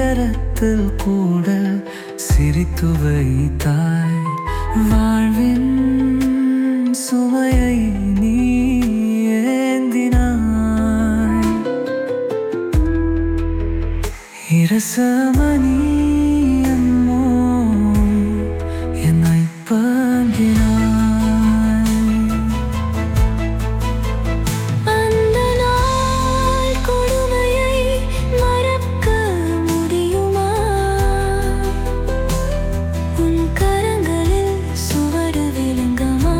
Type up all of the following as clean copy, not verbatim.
நேரத்தில் கூட சிரித்து வைத்தாய். வாழ்வின் சுமையை நீ ஏந்தினாய். இரசமணி அம்மோ என்னை பங்கினாய். அந்த நாள் கொடுமையை மறக்க முடியுமா? உன் கரங்களில் சுவடு விழுங்கமா?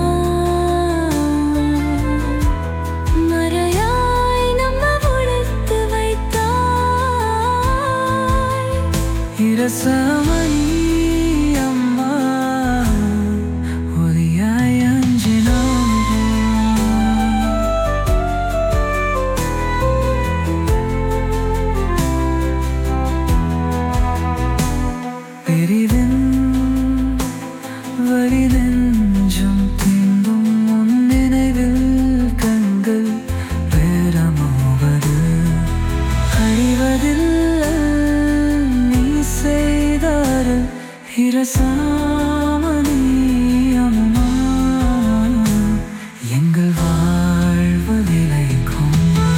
மறையாய் நம்ம ஒழித்து வைத்தாய். இரசமணி அம்மா ஒளியாய் அஞ்சினாய். பிரிவின் வலி நெஞ்சம் தீண்டும் உன் நினைவில் கண்கள் பேரமாவது. அழிவதில் நீ செய்தாரு இரசாமணி அம்மா. எங்கள் வாழ்வு நிலைக்கும்.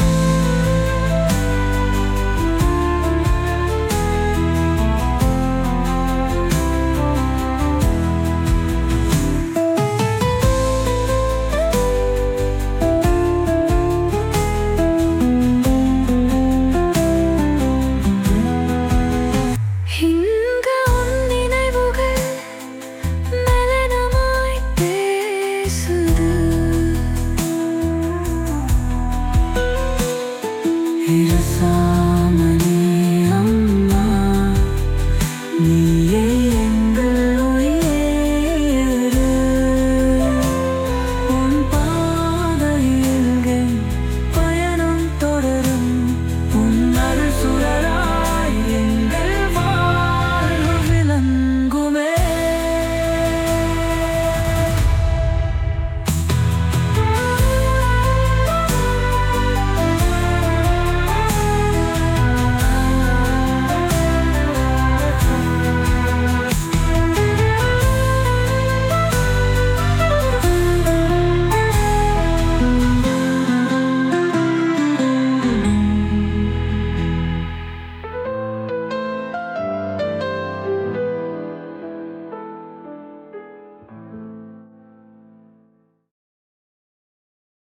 இங்க உன் நினைவுகள் மெலனமாய் பேசுது. இரசா